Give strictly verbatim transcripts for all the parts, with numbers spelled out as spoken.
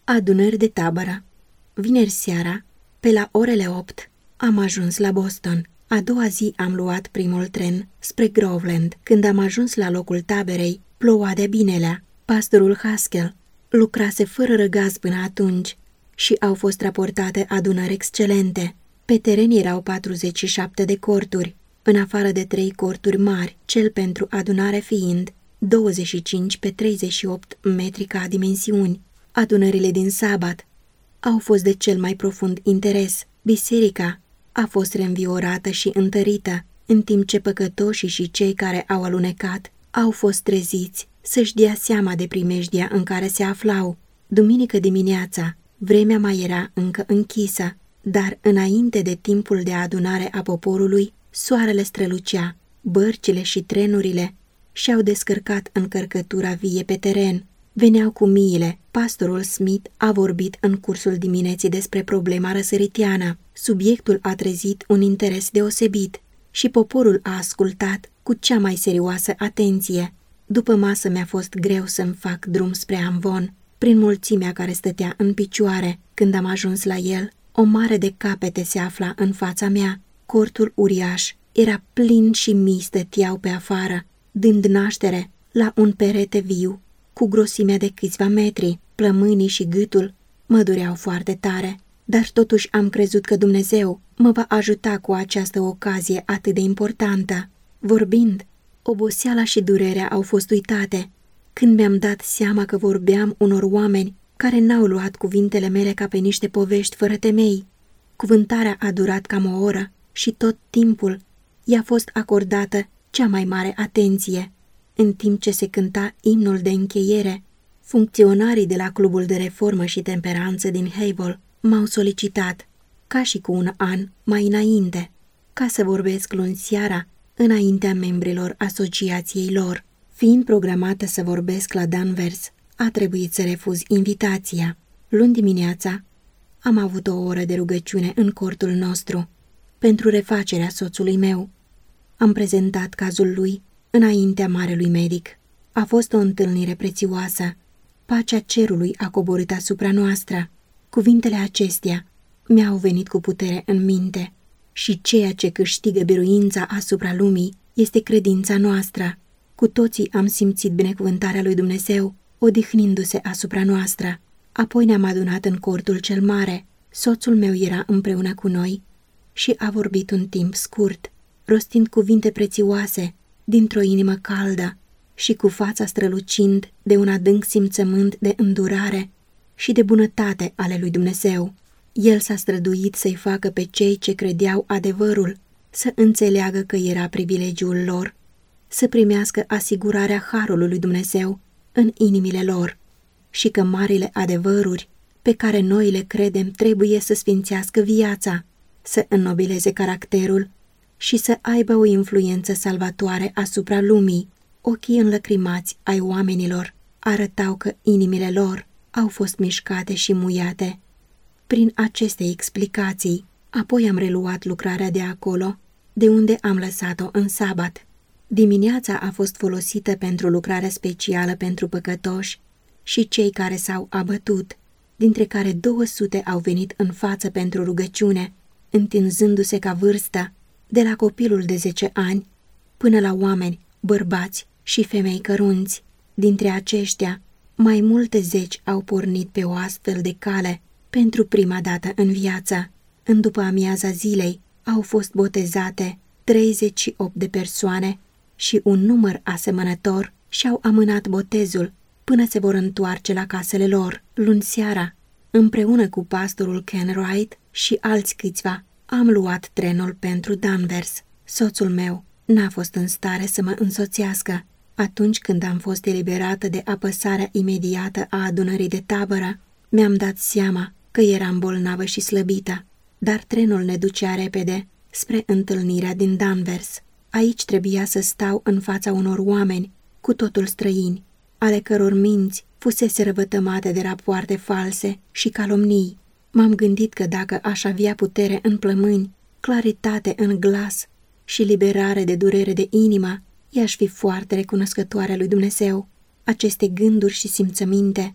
Adunări de tabără. Vineri seara, pe la orele opt, am ajuns la Boston. A doua zi am luat primul tren spre Groveland. Când am ajuns la locul taberei, ploua de binelea. Pastorul Haskell lucrase fără răgaz până atunci și au fost raportate adunări excelente. Pe teren erau patruzeci și șapte de corturi, în afară de trei corturi mari, cel pentru adunare fiind douăzeci și cinci pe treizeci și opt metri ca dimensiuni. Adunările din sabat au fost de cel mai profund interes. Biserica a fost reînviorată și întărită, în timp ce păcătoșii și cei care au alunecat au fost treziți să-și dea seama de primejdia în care se aflau. Duminică dimineața, vremea mai era încă închisă, dar înainte de timpul de adunare a poporului, soarele strălucea, bărcile și trenurile și-au descărcat încărcătura vie pe teren. Veneau cu miile. Pastorul Smith a vorbit în cursul dimineții despre problema răsăritiană. Subiectul a trezit un interes deosebit și poporul a ascultat cu cea mai serioasă atenție. După masă mi-a fost greu să-mi fac drum spre amvon, prin mulțimea care stătea în picioare. Când am ajuns la el, o mare de capete se afla în fața mea. Cortul uriaș era plin și mii stăteau pe afară, dând naștere la un perete viu cu grosimea de câțiva metri. Plămânii și gâtul mă dureau foarte tare, dar totuși am crezut că Dumnezeu mă va ajuta cu această ocazie atât de importantă. Vorbind, oboseala și durerea au fost uitate, când mi-am dat seama că vorbeam unor oameni care n-au luat cuvintele mele ca pe niște povești fără temei. Cuvântarea a durat cam o oră și tot timpul i-a fost acordată cea mai mare atenție. În timp ce se cânta imnul de încheiere, funcționarii de la Clubul de Reformă și Temperanță din Hayville m-au solicitat, ca și cu un an mai înainte, ca să vorbesc luni seara înaintea membrilor asociației lor. Fiind programată să vorbesc la Danvers, a trebuit să refuz invitația. Luni dimineața am avut o oră de rugăciune în cortul nostru pentru refacerea soțului meu. Am prezentat cazul lui înaintea marelui medic. A fost o întâlnire prețioasă. Pacea cerului a coborât asupra noastră. Cuvintele acestea mi-au venit cu putere în minte. Și ceea ce câștigă biruința asupra lumii este credința noastră. Cu toții am simțit binecuvântarea lui Dumnezeu, odihnindu-se asupra noastră. Apoi ne-am adunat în cortul cel mare. Soțul meu era împreună cu noi și a vorbit un timp scurt, rostind cuvinte prețioase dintr-o inimă caldă și cu fața strălucind de un adânc simțământ de îndurare și de bunătate ale lui Dumnezeu. El s-a străduit să-i facă pe cei ce credeau adevărul să înțeleagă că era privilegiul lor să primească asigurarea harului lui Dumnezeu în inimile lor și că marile adevăruri pe care noi le credem trebuie să sfințească viața, să înnobileze caracterul și să aibă o influență salvatoare asupra lumii. Ochii înlăcrimați ai oamenilor arătau că inimile lor au fost mișcate și muiate prin aceste explicații. Apoi am reluat lucrarea de acolo, de unde am lăsat-o în sabat. Dimineața a fost folosită pentru lucrarea specială pentru păcătoși și cei care s-au abătut, dintre care două sute au venit în față pentru rugăciune, întinzându-se ca vârstă de la copilul de zece ani până la oameni, bărbați și femei cărunți. Dintre aceștia, mai multe zeci au pornit pe o astfel de cale pentru prima dată în viață. În după amiaza zilei au fost botezate treizeci și opt de persoane și un număr asemănător și-au amânat botezul până se vor întoarce la casele lor. Luni seara, împreună cu pastorul Ken Wright și alți câțiva, am luat trenul pentru Danvers. Soțul meu n-a fost în stare să mă însoțească. Atunci când am fost eliberată de apăsarea imediată a adunării de tabără, mi-am dat seama că eram bolnavă și slăbită, dar trenul ne ducea repede spre întâlnirea din Danvers. Aici trebuia să stau în fața unor oameni cu totul străini, ale căror minți fusese răvătămate de rapoarte false și calomnii. M-am gândit că dacă aș avea putere în plămâni, claritate în glas și liberare de durere de inimă, i-aș fi foarte recunoscătoare lui Dumnezeu. Aceste gânduri și simțăminte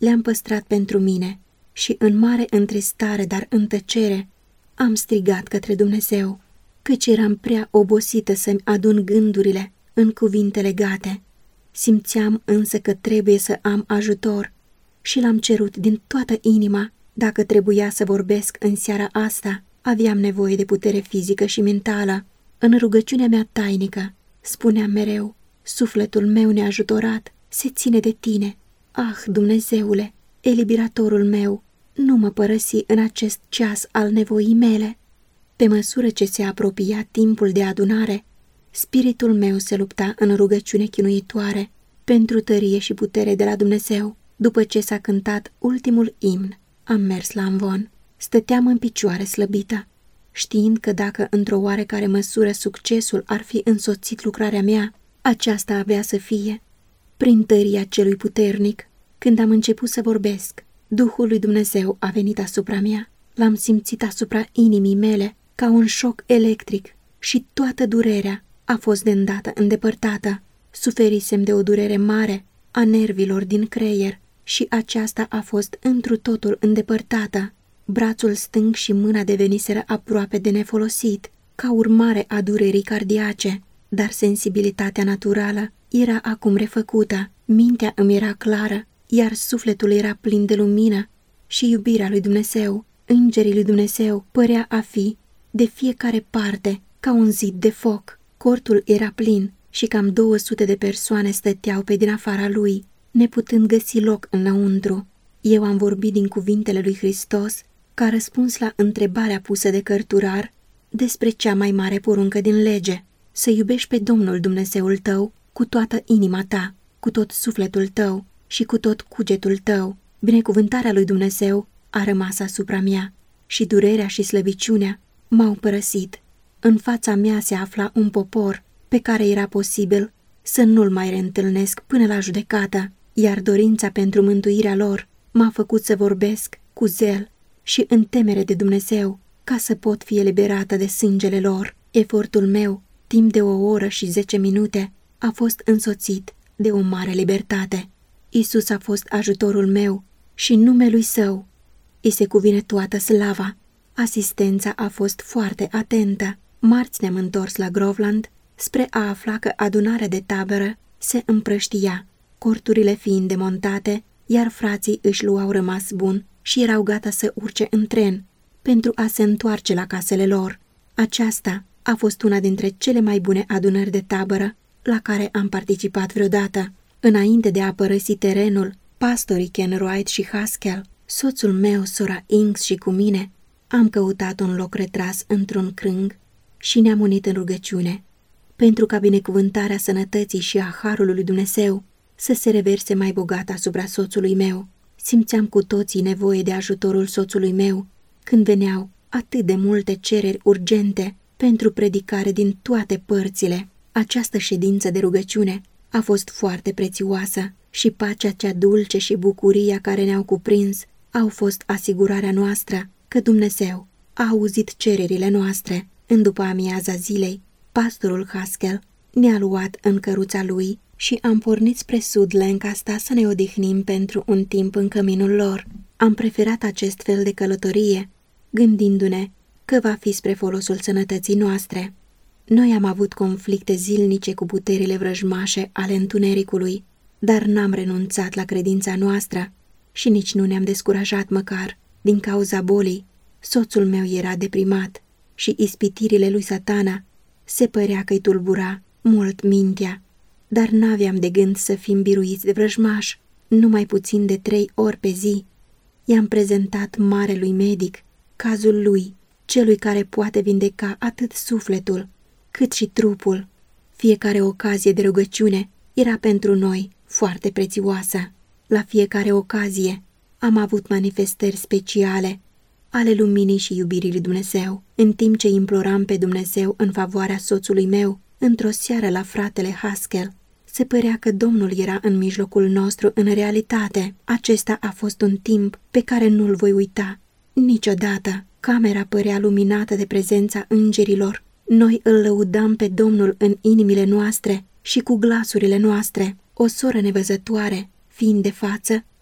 le-am păstrat pentru mine și în mare întristare, dar în tăcere, am strigat către Dumnezeu, căci eram prea obosită să-mi adun gândurile în cuvinte legate. Simțeam însă că trebuie să am ajutor și l-am cerut din toată inima. Dacă trebuia să vorbesc în seara asta, aveam nevoie de putere fizică și mentală. În rugăciunea mea tainică, spuneam mereu, sufletul meu neajutorat se ține de tine. Ah, Dumnezeule, eliberatorul meu, nu mă părăsi în acest ceas al nevoii mele. Pe măsură ce se apropia timpul de adunare, spiritul meu se lupta în rugăciune chinuitoare pentru tărie și putere de la Dumnezeu. După ce s-a cântat ultimul imn, am mers la amvon. Stăteam în picioare slăbită, știind că dacă într-o oarecare măsură succesul ar fi însoțit lucrarea mea, aceasta avea să fie prin tăria celui puternic. Când am început să vorbesc, Duhul lui Dumnezeu a venit asupra mea. L-am simțit asupra inimii mele ca un șoc electric și toată durerea a fost de îndată îndepărtată. Suferisem de o durere mare a nervilor din creier și aceasta a fost întru totul îndepărtată. Brațul stâng și mâna deveniseră aproape de nefolosit, ca urmare a durerii cardiace, dar sensibilitatea naturală era acum refăcută, mintea îmi era clară, iar sufletul era plin de lumină și iubirea lui Dumnezeu. Îngerii lui Dumnezeu părea a fi de fiecare parte ca un zid de foc. Cortul era plin și cam două sute de persoane stăteau pe din afara lui, neputând găsi loc înăuntru. Eu am vorbit din cuvintele lui Hristos ca răspuns la întrebarea pusă de cărturar despre cea mai mare poruncă din lege: să iubești pe Domnul Dumnezeul tău cu toată inima ta, cu tot sufletul tău și cu tot cugetul tău. Binecuvântarea lui Dumnezeu a rămas asupra mea și durerea și slăbiciunea m-au părăsit. În fața mea se afla un popor pe care era posibil să nu-l mai reîntâlnesc până la judecată, iar dorința pentru mântuirea lor m-a făcut să vorbesc cu zel și în temere de Dumnezeu, ca să pot fi eliberată de sângele lor. Efortul meu, timp de o oră și zece minute, a fost însoțit de o mare libertate. Isus a fost ajutorul meu și numelui Său îi se cuvine toată slava. Asistența a fost foarte atentă. Marți ne-am întors la Groveland spre a afla că adunarea de tabără se împrăștia, corturile fiind demontate, iar frații își luau rămas bun și erau gata să urce în tren pentru a se întoarce la casele lor. Aceasta a fost una dintre cele mai bune adunări de tabără la care am participat vreodată. Înainte de a părăsi terenul, pastorii Ken Wright și Haskell, soțul meu, sora Inks și cu mine, am căutat un loc retras într-un crâng și ne-am unit în rugăciune, pentru ca binecuvântarea sănătății și a harului lui Dumnezeu să se reverse mai bogat asupra soțului meu. Simțeam cu toții nevoie de ajutorul soțului meu când veneau atât de multe cereri urgente pentru predicare din toate părțile. Această ședință de rugăciune a fost foarte prețioasă și pacea cea dulce și bucuria care ne-au cuprins au fost asigurarea noastră că Dumnezeu a auzit cererile noastre. În după amiaza zilei, pastorul Haskell ne-a luat în căruța lui și am pornit spre sud Lancaster să ne odihnim pentru un timp în căminul lor. Am preferat acest fel de călătorie, gândindu-ne că va fi spre folosul sănătății noastre. Noi am avut conflicte zilnice cu puterile vrăjmașe ale întunericului, dar n-am renunțat la credința noastră și nici nu ne-am descurajat măcar. Din cauza bolii, soțul meu era deprimat și ispitirile lui Satana se părea că-i tulbura mult mintea, dar n-aveam de gând să fim biruiți de vrăjmaș. Numai puțin de trei ori pe zi i-am prezentat marelui medic cazul lui, celui care poate vindeca atât sufletul cât și trupul. Fiecare ocazie de rugăciune era pentru noi foarte prețioasă. La fiecare ocazie am avut manifestări speciale ale luminii și iubirii lui Dumnezeu. În timp ce imploram pe Dumnezeu în favoarea soțului meu, într-o seară la fratele Haskell, se părea că Domnul era în mijlocul nostru în realitate. Acesta a fost un timp pe care nu-l voi uita niciodată. Camera părea luminată de prezența îngerilor. Noi îl lăudam pe Domnul în inimile noastre și cu glasurile noastre. O soră nevăzătoare, fiind de față,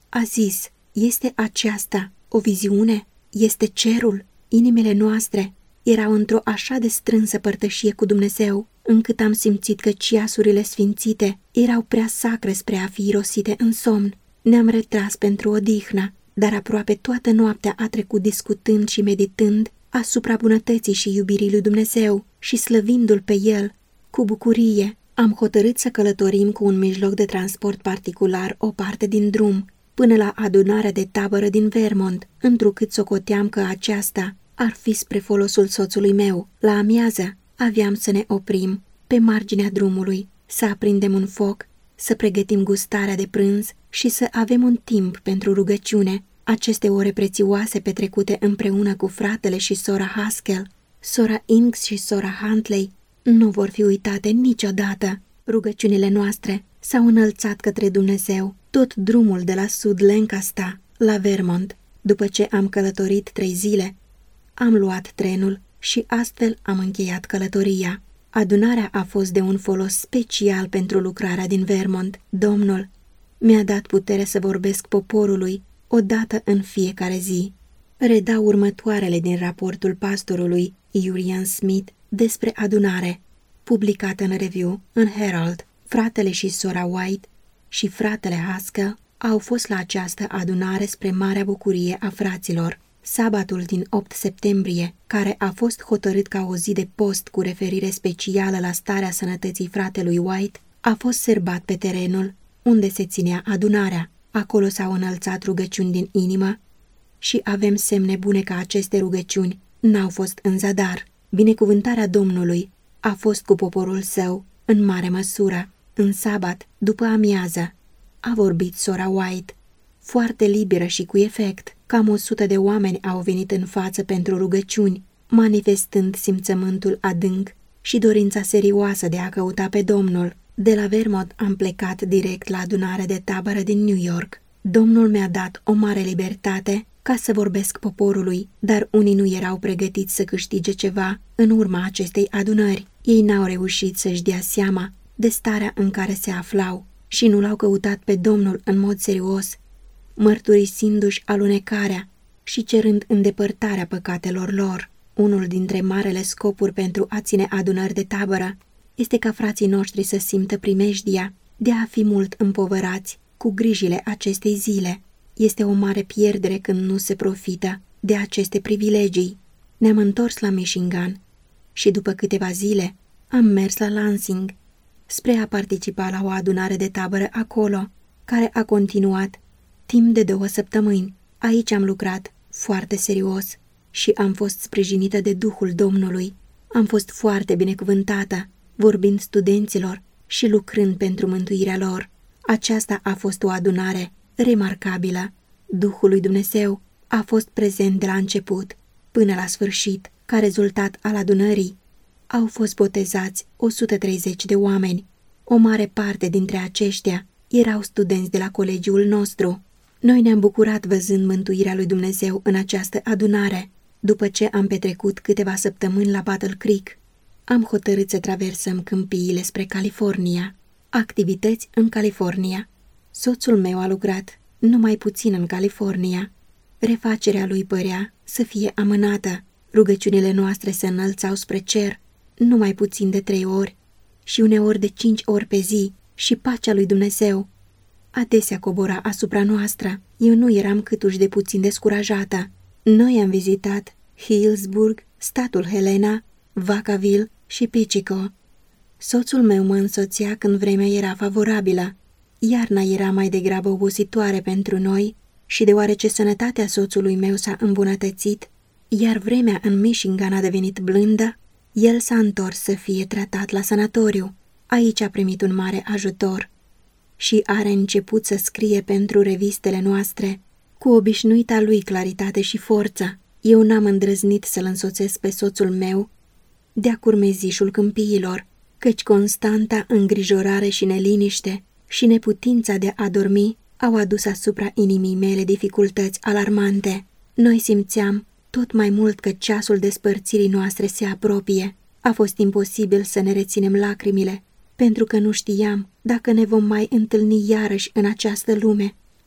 A zis, este aceasta o viziune? Este cerul? Inimile noastre erau într-o așa de strânsă părtășie cu Dumnezeu, încât am simțit că ceasurile sfințite erau prea sacre spre a fi irosite în somn. Ne-am retras pentru odihnă, dar aproape toată noaptea a trecut discutând și meditând asupra bunătății și iubirii lui Dumnezeu și slăvindu-L pe El. Cu bucurie am hotărât să călătorim cu un mijloc de transport particular o parte din drum, până la adunarea de tabără din Vermont, întrucât socoteam că aceasta ar fi spre folosul soțului meu. La amiază aveam să ne oprim pe marginea drumului, să aprindem un foc, să pregătim gustarea de prânz și să avem un timp pentru rugăciune. Aceste ore prețioase petrecute împreună cu fratele și sora Haskell, sora Inks și sora Huntley, nu vor fi uitate niciodată. Rugăciunile noastre s-au înălțat către Dumnezeu tot drumul de la Sud Lancaster la Vermont. După ce am călătorit trei zile, am luat trenul și astfel am încheiat călătoria. Adunarea a fost de un folos special pentru lucrarea din Vermont. Domnul mi-a dat putere să vorbesc poporului o dată în fiecare zi. Redau următoarele din raportul pastorului Urian Smith despre adunare, publicat în review în Herald. Fratele și sora White și fratele Haskell au fost la această adunare spre marea bucurie a fraților. Sabatul din opt septembrie, care a fost hotărât ca o zi de post cu referire specială la starea sănătății fratelui White, a fost serbat pe terenul unde se ținea adunarea. Acolo s-au înălțat rugăciuni din inimă și avem semne bune că aceste rugăciuni n-au fost în zadar. Binecuvântarea Domnului a fost cu poporul său în mare măsură. În sabat, după amiază, a vorbit sora White, foarte liberă și cu efect. Cam o sută de oameni au venit în față pentru rugăciuni, manifestând simțământul adânc și dorința serioasă de a căuta pe Domnul. De la Vermont am plecat direct la adunarea de tabără din New York. Domnul mi-a dat o mare libertate ca să vorbesc poporului, dar unii nu erau pregătiți să câștige ceva în urma acestei adunări. Ei n-au reușit să-și dea seama de starea în care se aflau și nu l-au căutat pe Domnul în mod serios, mărturisindu-și alunecarea și cerând îndepărtarea păcatelor lor. Unul dintre marele scopuri pentru a ține adunări de tabără este ca frații noștri să simtă primejdia de a fi mult împovărați cu grijile acestei zile. Este o mare pierdere când nu se profită de aceste privilegii. Ne-am întors la Michigan și după câteva zile am mers la Lansing spre a participa la o adunare de tabără acolo, care a continuat timp de două săptămâni. Aici am lucrat foarte serios și am fost sprijinită de Duhul Domnului. Am fost foarte binecuvântată, vorbind studenților și lucrând pentru mântuirea lor. Aceasta a fost o adunare remarcabilă. Duhul lui Dumnezeu a fost prezent de la început până la sfârșit. Ca rezultat al adunării, au fost botezați o sută treizeci de oameni. O mare parte dintre aceștia erau studenți de la colegiul nostru. Noi ne-am bucurat văzând mântuirea lui Dumnezeu în această adunare. După ce am petrecut câteva săptămâni la Battle Creek, am hotărât să traversăm câmpiile spre California. Activități în California. Soțul meu a lucrat numai puțin în California. Refacerea lui părea să fie amânată. Rugăciunile noastre se înălțau spre cer numai puțin de trei ori și uneori de cinci ori pe zi și pacea lui Dumnezeu adesea cobora asupra noastră. Eu nu eram câtuși de puțin descurajată. Noi am vizitat Hillsburg, statul Helena, Vacaville și Pichico. Soțul meu mă însoțea când vremea era favorabilă. Iarna era mai degrabă obositoare pentru noi și deoarece sănătatea soțului meu s-a îmbunătățit, iar vremea în Michigan a devenit blândă, el s-a întors să fie tratat la sanatoriu. Aici a primit un mare ajutor și are început să scrie pentru revistele noastre cu obișnuita lui claritate și forță. Eu n-am îndrăznit să-l însoțesc pe soțul meu de-a curmezișul câmpiilor, căci constanta îngrijorare și neliniște și neputința de a dormi au adus asupra inimii mele dificultăți alarmante. Noi simțeam tot mai mult că ceasul despărțirii noastre se apropie. A fost imposibil să ne reținem lacrimile, pentru că nu știam dacă ne vom mai întâlni iarăși în această lume.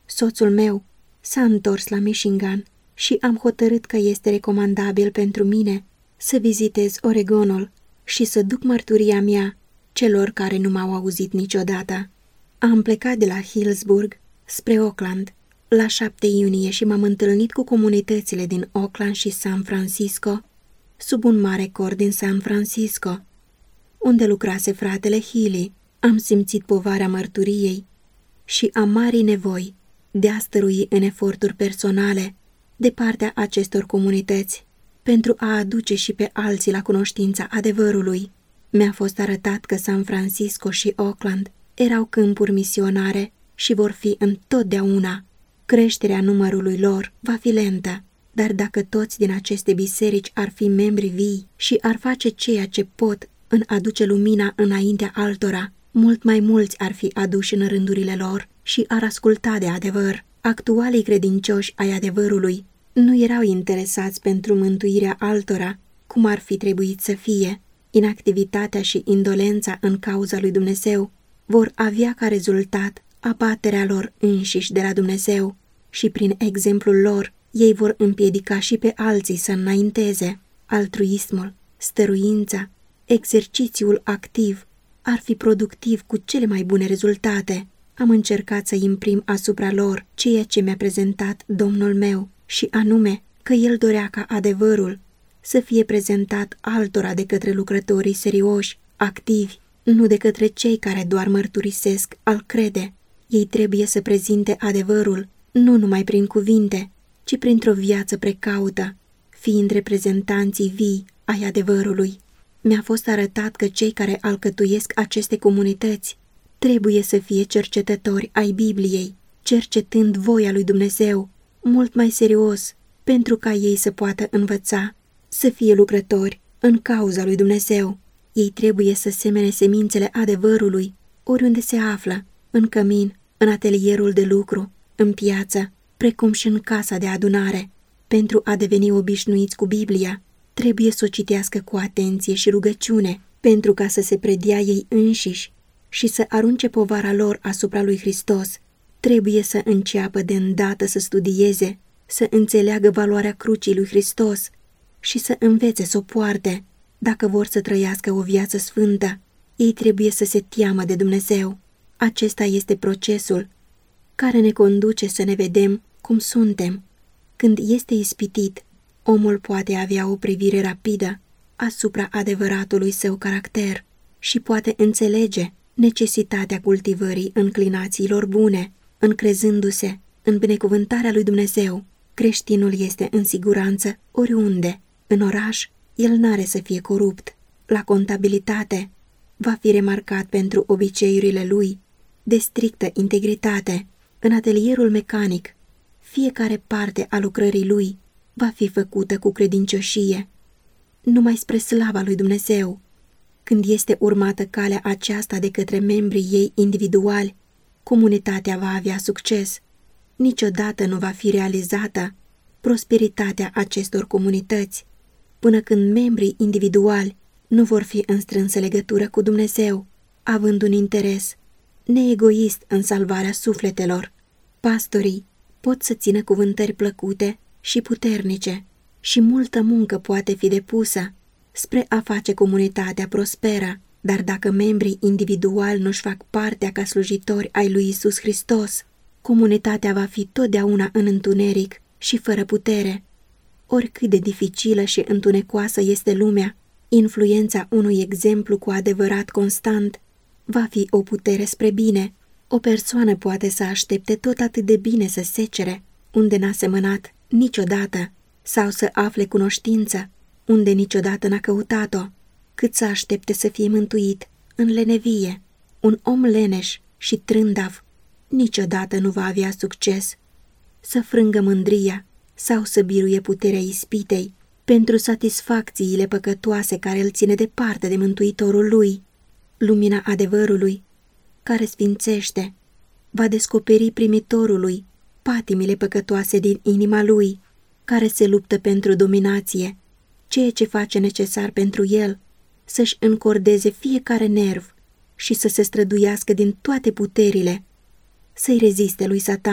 Soțul meu s-a întors la Michigan și am hotărât că este recomandabil pentru mine să vizitez Oregonul și să duc mărturia mea celor care nu m-au auzit niciodată. Am plecat de la Hillsburg spre Oakland la șapte iunie și m-am întâlnit cu comunitățile din Oakland și San Francisco, sub un mare cor din San Francisco, unde lucrase fratele Healy. Am simțit povarea mărturiei și am mari nevoi de a stărui în eforturi personale de partea acestor comunități pentru a aduce și pe alții la cunoștința adevărului. Mi-a fost arătat că San Francisco și Oakland erau câmpuri misionare și vor fi întotdeauna. Creșterea numărului lor va fi lentă, dar dacă toți din aceste biserici ar fi membri vii și ar face ceea ce pot în a duce lumina înaintea altora, mult mai mulți ar fi aduși în rândurile lor și ar asculta de adevăr. Actualii credincioși ai adevărului nu erau interesați pentru mântuirea altora, cum ar fi trebuit să fie. Inactivitatea și indolența în cauza lui Dumnezeu vor avea ca rezultat abaterea lor înșiși de la Dumnezeu și prin exemplul lor ei vor împiedica și pe alții să înainteze. Altruismul, stăruința, exercițiul activ ar fi productiv cu cele mai bune rezultate. Am încercat să imprim asupra lor ceea ce mi-a prezentat Domnul meu, și anume că El dorea ca adevărul să fie prezentat altora de către lucrătorii serioși, activi, nu de către cei care doar mărturisesc al crede. Ei trebuie să prezinte adevărul, nu numai prin cuvinte, ci printr-o viață precaută, fiind reprezentanții vii ai adevărului. Mi-a fost arătat că cei care alcătuiesc aceste comunități trebuie să fie cercetători ai Bibliei, cercetând voia lui Dumnezeu mult mai serios, pentru ca ei să poată învăța să fie lucrători în cauza lui Dumnezeu. Ei trebuie să semene semințele adevărului oriunde se află, în cămin, în atelierul de lucru, în piață, precum și în casa de adunare. Pentru a deveni obișnuiți cu Biblia, trebuie să o citească cu atenție și rugăciune, pentru ca să se predea ei înșiși și să arunce povara lor asupra lui Hristos. Trebuie să înceapă de îndată să studieze, să înțeleagă valoarea crucii lui Hristos și să învețe să o poarte. Dacă vor să trăiască o viață sfântă, ei trebuie să se teamă de Dumnezeu. Acesta este procesul care ne conduce să ne vedem cum suntem. Când este ispitit, omul poate avea o privire rapidă asupra adevăratului său caracter și poate înțelege necesitatea cultivării înclinațiilor bune, încrezându-se în binecuvântarea lui Dumnezeu. Creștinul este în siguranță oriunde. În oraș, el n-are să fie corupt. La contabilitate, va fi remarcat pentru obiceiurile lui de strictă integritate. În atelierul mecanic, fiecare parte a lucrării lui va fi făcută cu credincioșie, numai spre slava lui Dumnezeu. Când este urmată calea aceasta de către membrii ei individuali, comunitatea va avea succes. Niciodată nu va fi realizată prosperitatea acestor comunități până când membrii individuali nu vor fi în strânsă legătură cu Dumnezeu, având un interes neegoist în salvarea sufletelor. Pastorii pot să țină cuvântări plăcute și puternice și multă muncă poate fi depusă spre a face comunitatea prosperă, dar dacă membrii individuali nu-și fac partea ca slujitori ai lui Iisus Hristos, comunitatea va fi totdeauna în întuneric și fără putere. Oricât de dificilă și întunecoasă este lumea, influența unui exemplu cu adevărat constant va fi o putere spre bine. O persoană poate să aștepte tot atât de bine să secere unde n-a semănat niciodată, sau să afle cunoștință unde niciodată n-a căutat-o, cât să aștepte să fie mântuit în lenevie. Un om leneș și trândav niciodată nu va avea succes să frângă mândria sau să biruie puterea ispitei pentru satisfacțiile păcătoase care îl ține departe de Mântuitorul lui. Lumina adevărului, care sfințește, va descoperi primitorului patimile păcătoase din inima lui, care se luptă pentru dominație, ceea ce face necesar pentru el să-și încordeze fiecare nerv și să se străduiască din toate puterile, să-i reziste lui Satana.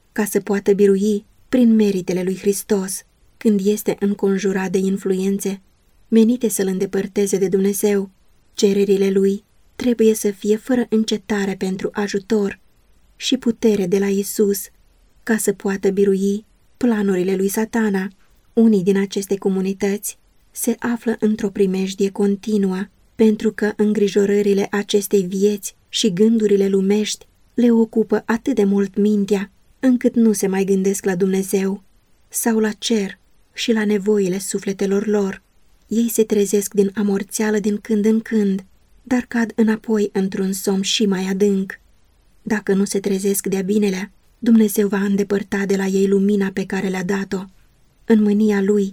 ca să poată birui prin meritele lui Hristos, când este înconjurat de influențe menite să-l îndepărteze de Dumnezeu. Cererile lui trebuie să fie fără încetare pentru ajutor și putere de la Iisus, ca să poată birui planurile lui Satana. Unii din aceste comunități se află într-o primejdie continuă, pentru că îngrijorările acestei vieți și gândurile lumești le ocupă atât de mult mintea, încât nu se mai gândesc la Dumnezeu sau la cer și la nevoile sufletelor lor. Ei se trezesc din amorțeală din când în când, dar cad înapoi într-un somn și mai adânc. Dacă nu se trezesc de-a binelea, Dumnezeu va îndepărta de la ei lumina pe care le-a dat-o. În mânia lui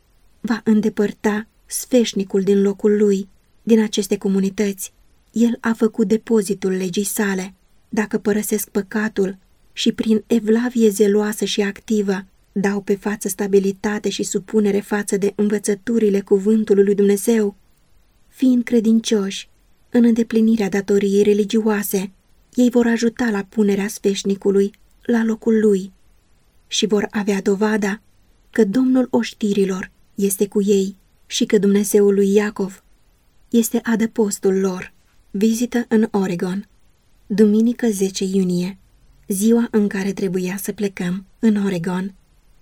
va îndepărta sfeșnicul din locul lui, din aceste comunități. El a făcut depozitul legii sale. Dacă părăsesc păcatul și prin evlavie zeloasă și activă dau pe față stabilitate și supunere față de învățăturile cuvântului lui Dumnezeu, fiind credincioși în îndeplinirea datoriei religioase, ei vor ajuta la punerea sfeșnicului la locul lui și vor avea dovada că Domnul oștirilor este cu ei și că Dumnezeul lui Iacov este adăpostul lor. Vizită în Oregon. Duminică zece iunie, ziua în care trebuia să plecăm în Oregon.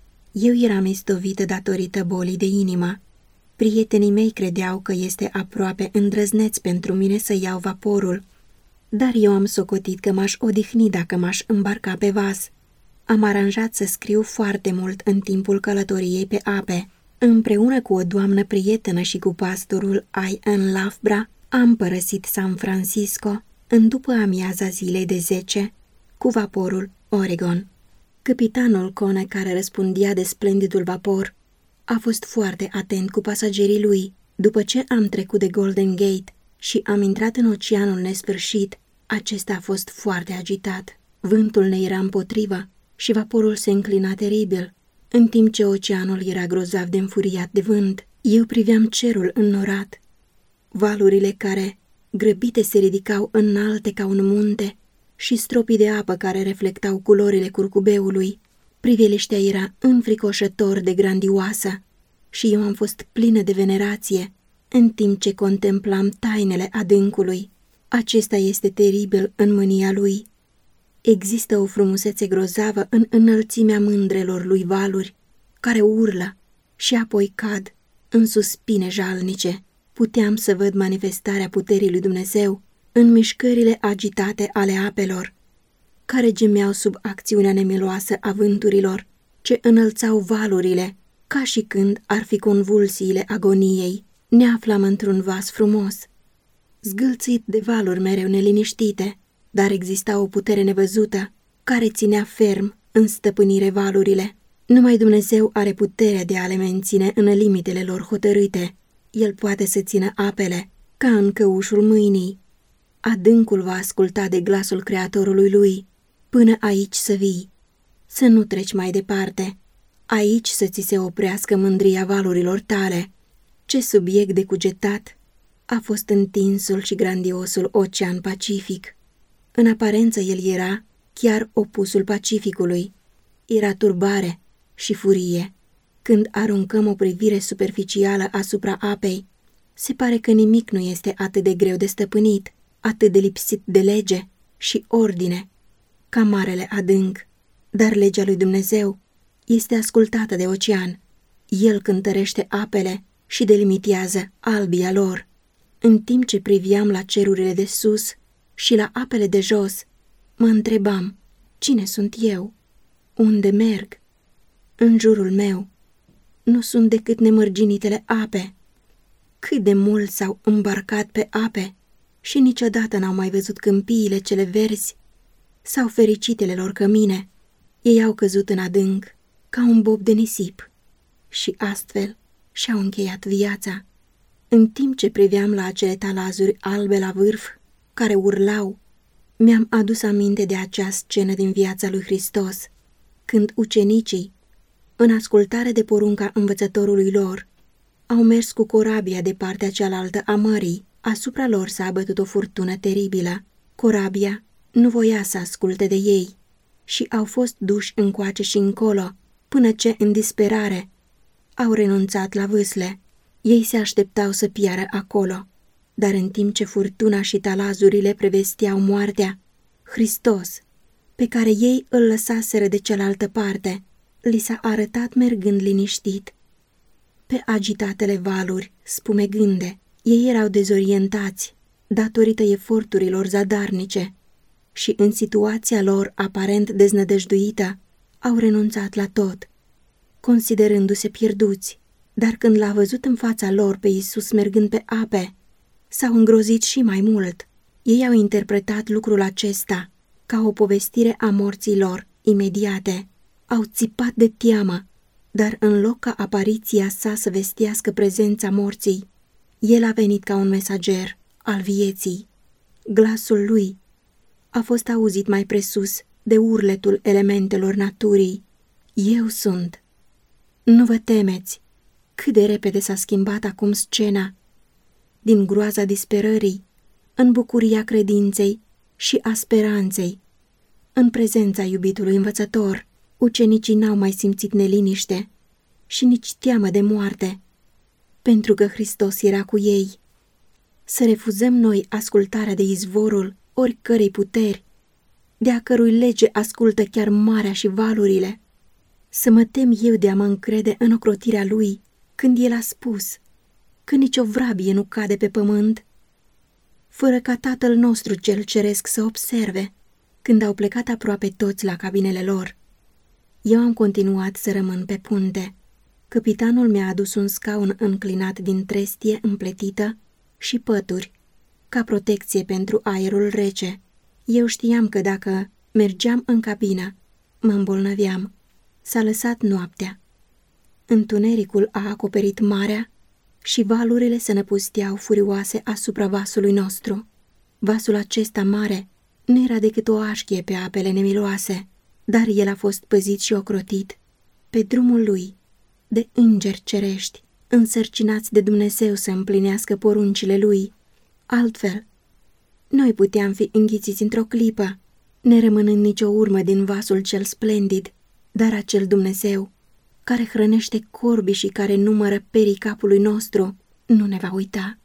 Eu eram istovită datorită bolii de inimă. Prietenii mei credeau că este aproape îndrăzneț pentru mine să iau vaporul, dar eu am socotit că m-aș odihni dacă m-aș îmbarca pe vas. Am aranjat să scriu foarte mult în timpul călătoriei pe ape. Împreună cu o doamnă prietenă și cu pastorul Ian Lafbra, am părăsit San Francisco în după amiaza zilei de zece cu vaporul Oregon. Capitanul Cone, care răspundea de splendidul vapor, a fost foarte atent cu pasagerii lui. După ce am trecut de Golden Gate și am intrat în oceanul nesfârșit, acesta a fost foarte agitat. Vântul ne era împotrivă și vaporul se înclina teribil. În timp ce oceanul era grozav de înfuriat de vânt, eu priveam cerul înnorat. Valurile care, grăbite, se ridicau înalte ca un munte și stropii de apă care reflectau culorile curcubeului. Priveliștea era înfricoșător de grandioasă și eu am fost plină de venerație în timp ce contemplam tainele adâncului. Acesta este teribil în mânia lui. Există o frumusețe grozavă în înălțimea mândrelor lui valuri, care urlă și apoi cad în suspine jalnice. Puteam să văd manifestarea puterii lui Dumnezeu în mișcările agitate ale apelor, care gemeau sub acțiunea nemiloasă a vânturilor, ce înălțau valurile, ca și când ar fi convulsiile agoniei. Ne aflam într-un vas frumos, zgâlțit de valuri mereu neliniștite, dar exista o putere nevăzută care ținea ferm în stăpânire valurile. Numai Dumnezeu are puterea de a le menține în limitele lor hotărâte. El poate să țină apele ca în căușul mâinii. Adâncul va asculta de glasul Creatorului lui. Până aici să vii, să nu treci mai departe, aici să ți se oprească mândria valurilor tale. Ce subiect de cugetat a fost întinsul și grandiosul Ocean Pacific. În aparență el era chiar opusul Pacificului. Era turbare și furie. Când aruncăm o privire superficială asupra apei, se pare că nimic nu este atât de greu de stăpânit, atât de lipsit de lege și ordine ca marele adânc. Dar legea lui Dumnezeu este ascultată de ocean. El cântărește apele și delimitează albia lor. În timp ce priveam la cerurile de sus și la apele de jos, mă întrebam, cine sunt eu? Unde merg? În jurul meu nu sunt decât nemărginitele ape. Cât de mult s-au îmbarcat pe ape și niciodată n-au mai văzut câmpiile cele verzi sau fericitele lor cămine. Ei au căzut în adânc ca un bob de nisip și astfel și-au încheiat viața. În timp ce priveam la acele talazuri albe la vârf care urlau, mi-am adus aminte de acea scenă din viața lui Hristos, când ucenicii, în ascultare de porunca învățătorului lor, au mers cu corabia de partea cealaltă a mării. Asupra lor s-a abătut o furtună teribilă. Corabia nu voia să asculte de ei. și au fost duși încoace și încolo, până ce, în disperare, au renunțat la vâsle. Ei se așteptau să piară acolo, dar în timp ce furtuna și talazurile prevesteau moartea, Hristos, pe care ei îl lăsaseră de cealaltă parte, li s-a arătat mergând liniștit. Pe agitatele valuri, spumegânde, ei erau dezorientați, datorită eforturilor zadarnice, și în situația lor aparent deznădăjduită, au renunțat la tot, considerându-se pierduți. Dar când l-a văzut în fața lor pe Iisus mergând pe ape, s-au îngrozit și mai mult. Ei au interpretat lucrul acesta ca o povestire a morții lor imediate. Au țipat de teamă, dar în loc ca apariția sa să vestească prezența morții, el a venit ca un mesager al vieții. Glasul lui a fost auzit mai presus de urletul elementelor naturii. Eu sunt. Nu vă temeți. Cât de repede s-a schimbat acum scena. Din groaza disperării, în bucuria credinței și a speranței. În prezența iubitului învățător, ucenicii n-au mai simțit neliniște și nici teamă de moarte, pentru că Hristos era cu ei. Să refuzăm noi ascultarea de izvorul oricărei puteri, de a cărui lege ascultă chiar marea și valurile. Să mă tem eu de a mă încrede în ocrotirea lui, când el a spus că nicio vrabie nu cade pe pământ, fără ca Tatăl nostru cel ceresc să observe. Când au plecat aproape toți la cabinele lor, eu am continuat să rămân pe punte. Căpitanul mi-a adus un scaun înclinat din trestie împletită și pături, ca protecție pentru aerul rece. Eu știam că dacă mergeam în cabină, mă îmbolnăveam. S-a lăsat noaptea. Întunericul a acoperit marea și valurile se năpusteau furioase asupra vasului nostru. Vasul acesta mare nu era decât o așchie pe apele nemiloase, dar el a fost păzit și ocrotit pe drumul lui de îngeri cerești, însărcinați de Dumnezeu să împlinească poruncile lui. Altfel, noi puteam fi înghițiți într-o clipă, nerămânând nicio urmă din vasul cel splendid, dar acel Dumnezeu, care hrănește corbii și care numără perii capului nostru, nu ne va uita.